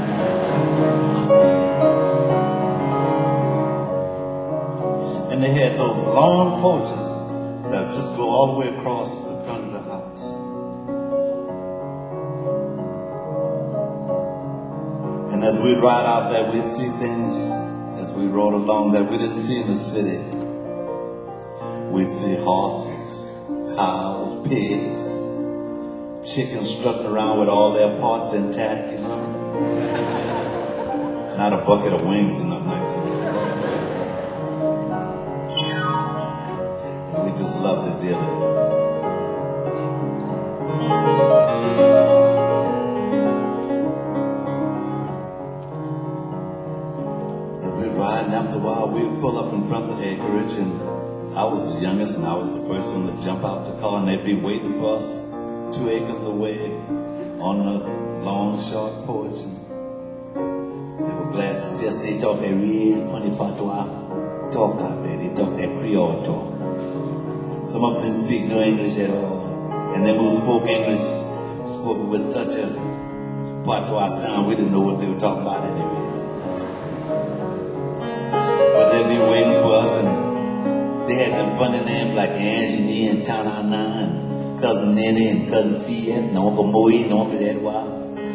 And they had those long porches that just go all the way across the front of the house. And as we'd ride out there, we'd see things as we rode along that we didn't see in the city. We'd see horses, cows, pigs, chickens strutting around with all their parts intact, you know. Not a bucket of wings or nothing like that. We just loved it dearly. And after a while, we would pull up in front of the acreage, and I was the youngest, and I was the first one to jump out the car, and they'd be waiting for us two acres away on the long, short porch. And they were glad to see us. They talk a real funny patois talk out there. They talk that Creole talk. Some of them didn't speak no English at all, and them who spoke English spoke with such a patois sound, we didn't know what they were talking about anyway. But they'd be waiting for us, and they had them funny names like Anthony and Tanana and Cousin Nene and Cousin Fiat and Uncle Moe and Uncle Edward.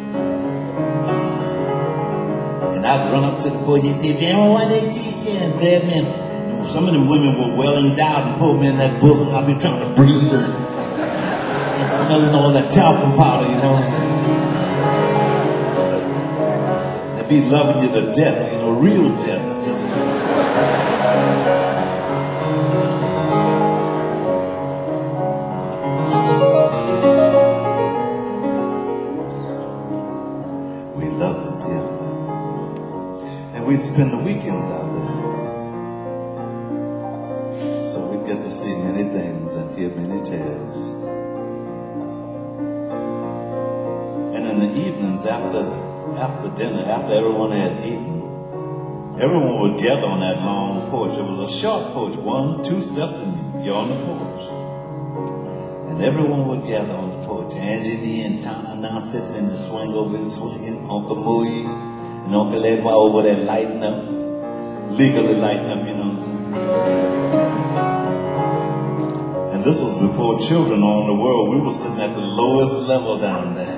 And I'd run up to the boy and say, "Man, why they see you?" And grab me. And some of them women were well endowed and pulled me in that bosom. I'd be trying to breathe and, and smelling all that talcum powder, you know. They'd be loving you to death, you know, real death. Just, we loved it dearly. And we'd spend the weekends out there. So we'd get to see many things and hear many tales. And in the evenings after after dinner, after everyone had eaten, everyone would gather on that long porch. It was a short porch, one, two steps, and you're on the porch. And everyone would gather on the porch. Angie and Tana now sitting in the swing over there swinging. Uncle Moe and Uncle Edward over there lighting up, legally lighting up, you know what I'm saying? And this was before children owned the world. We were sitting at the lowest level down there.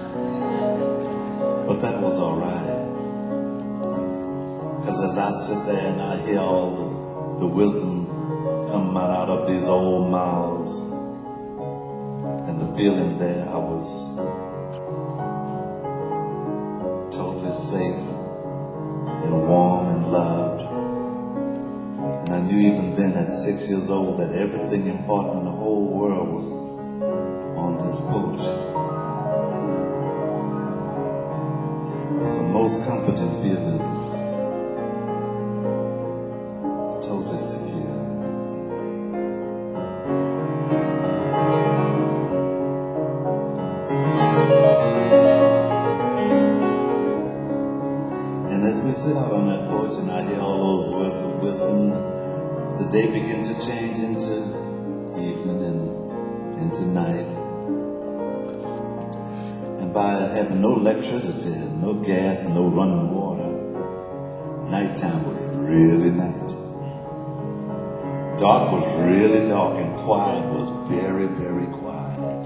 But that was all right. Because as I sit there and I hear all the, the wisdom come out of these old mouths, and the feeling there, I was totally safe and warm and loved. And I knew even then at six years old that everything important in the whole world was on this porch. It was the most comforting feeling. Totally secure. And as we sit out on that porch and I hear all those words of wisdom, the day began to change into evening and into night. And by having no electricity, no gas, and no running water, nighttime was really night. Dark was really dark, and quiet was very, very quiet.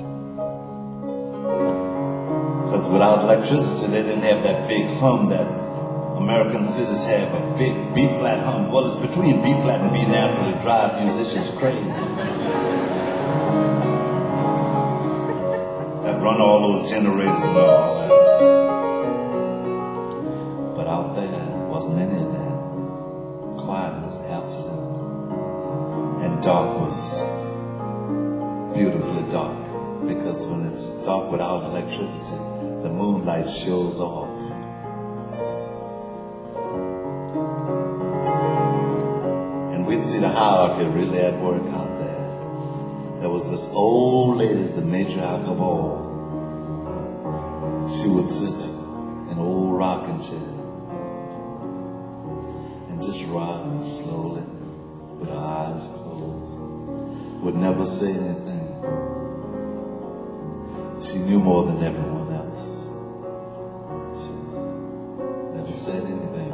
Because without electricity, they didn't have that big hum that American cities have, a big B-flat hum. Well, it's between B-flat and B-natural to drive musicians crazy. That run all those generators and all that. But out there, wasn't any of that. Quiet was absolute. And dark was beautifully dark, because when it's dark without electricity, the moonlight shows off. And we'd see the hierarchy really at work out there. There was this old lady, the matriarch of all. She would sit in an old rocking chair and just rock slowly with her eyes closed, would never say anything. She knew more than everyone else. She never said anything.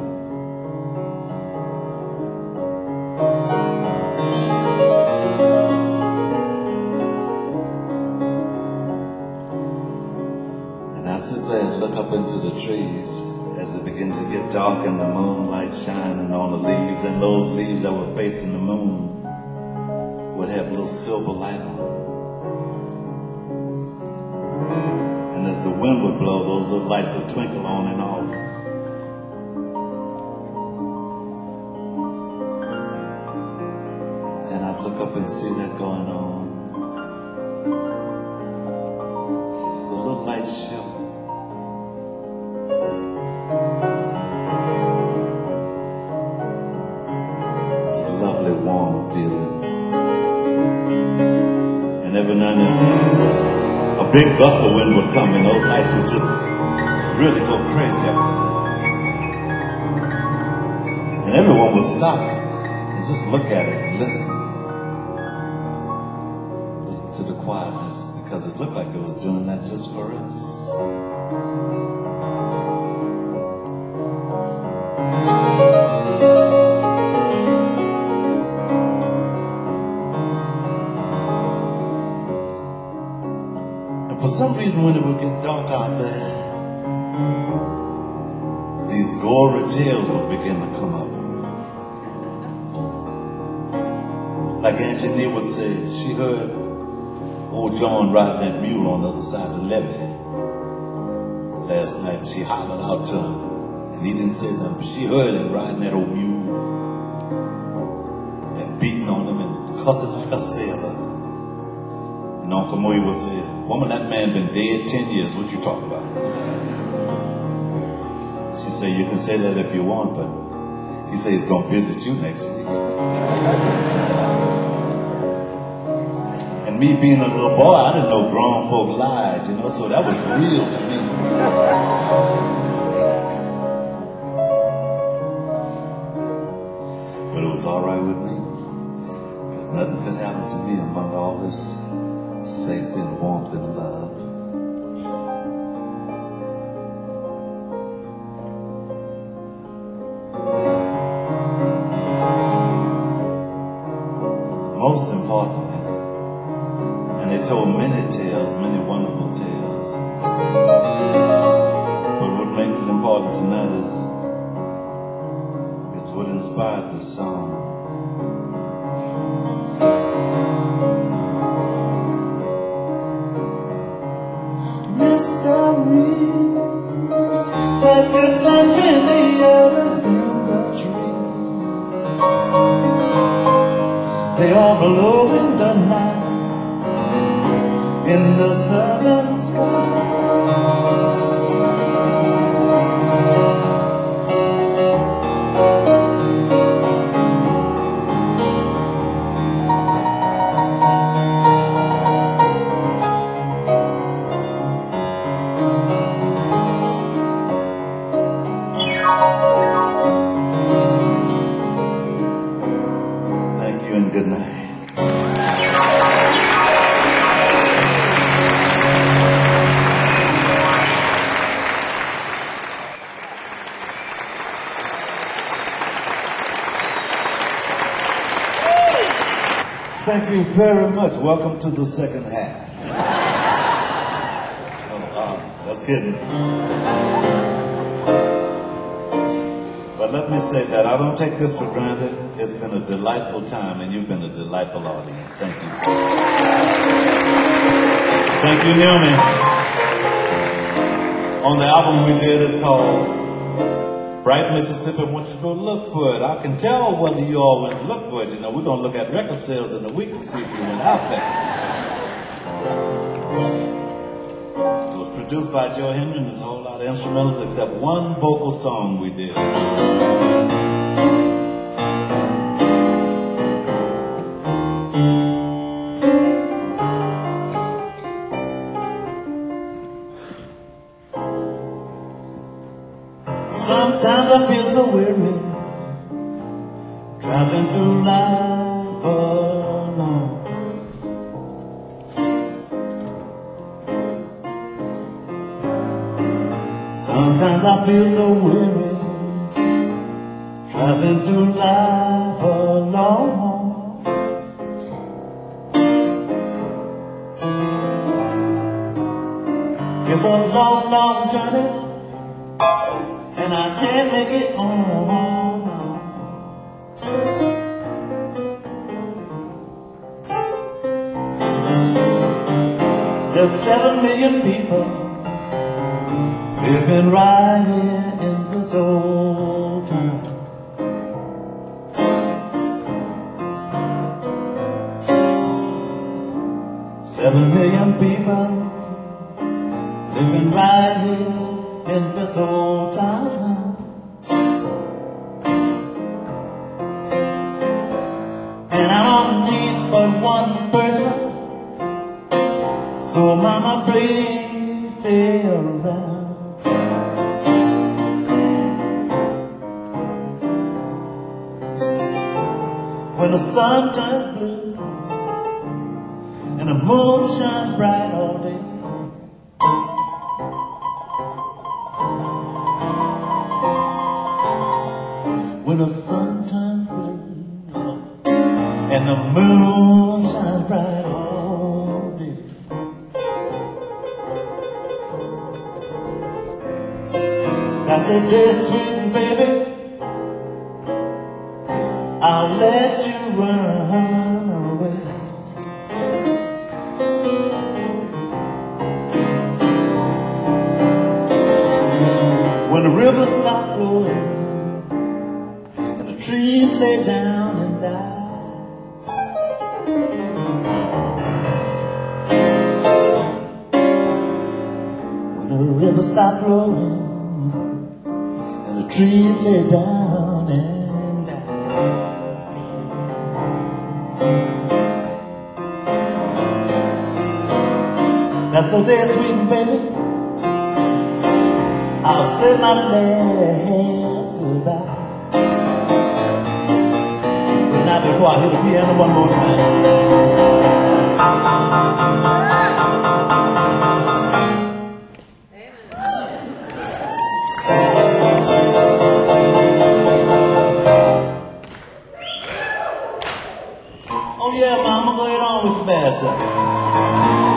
And I sit there and look up into the trees as it began to get dark and the moonlight shining on the leaves, and those leaves that were facing the moon would have little silver light on. And as the wind would blow, those little lights would twinkle on and off. And I'd look up and see that going on. There's a little light show. It's a lovely warm feeling. And every now and then a big gust of wind would come and those lights would just really go crazy. And everyone would stop and just look at it and listen. Listen to the quietness, because it looked like it was doing that just for us. For some reason, when it would get dark out there, these gory tales would begin to come up. Like Aunt Janine would say, she heard old John riding that mule on the other side of the levee last night, and she hollered out to him, and he didn't say nothing, but she heard him riding that old mule and beating on him and cussing like a sailor. And Uncle Moe would say, "Woman, that man been dead ten years. What you talking about?" She said, "You can say that if you want, but he said he's gonna visit you next week." And me being a little boy, I didn't know grown folk lied, you know, so that was real to me. But it was all right with me, because nothing could happen to me among all this safety and warmth and love. Most importantly, and they told many tales, many wonderful tales. But what makes it important tonight is it's what inspired this song. Mysteries, but there's so many others in the tree. They are below in the night, in the southern sky. Thank you and good night. Thank you very much. Welcome to the second half. Oh, uh, just kidding. But let me say that I don't take this for granted. It's been a delightful time, and you've been a delightful audience. Thank you so much. Thank you, Naomi. On the album we did, it's called Bright Mississippi. I want you to go look for it. I can tell whether you all went to look for it. You know, we're going to look at record sales in a week and see if you went out there. It was produced by Joe Henry, and there's a whole lot of instrumentals except one vocal song we did. Sometimes I feel so weary, traveling through life alone. Sometimes I feel so weary, traveling through life alone. It's a long, long journey, and I can't make it home. There's seven million people living right here in this old town. Seven million people living right here in this old town. And I don't need but one person, so mama, please stay around. When the sun turns blue and the moon shines bright all day, when the sun turns blue and the moon shines bright all day, that's a day, sweet baby, I'll let you run away. When the rivers stop flowing and the trees lay down and die, when the rivers stop flowing and the trees lay down and die, that's the day, sweet baby, I'll say my last goodbye. But not before I hit the piano one more time. Oh yeah, mama, go ahead on with your bad self.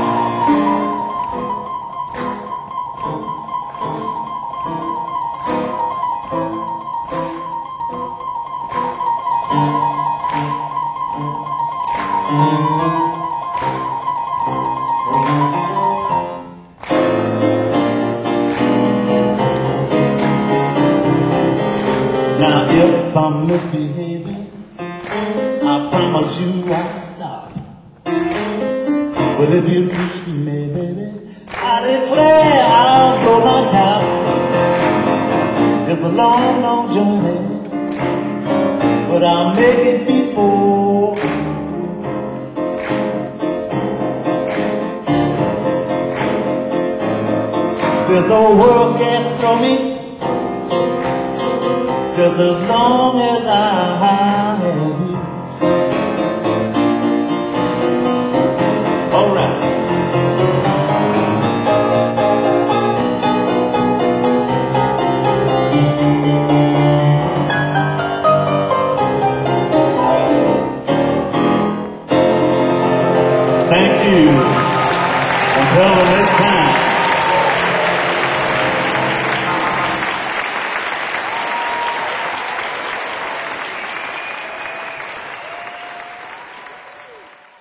Now if I'm misbehaving, I promise you I'll stop. But if you need me, baby, I declare I'll blow my top. It's a long, long journey, but I'll make it before. This old world can't throw me just as long as I have you. All right. Thank you. Until the next time.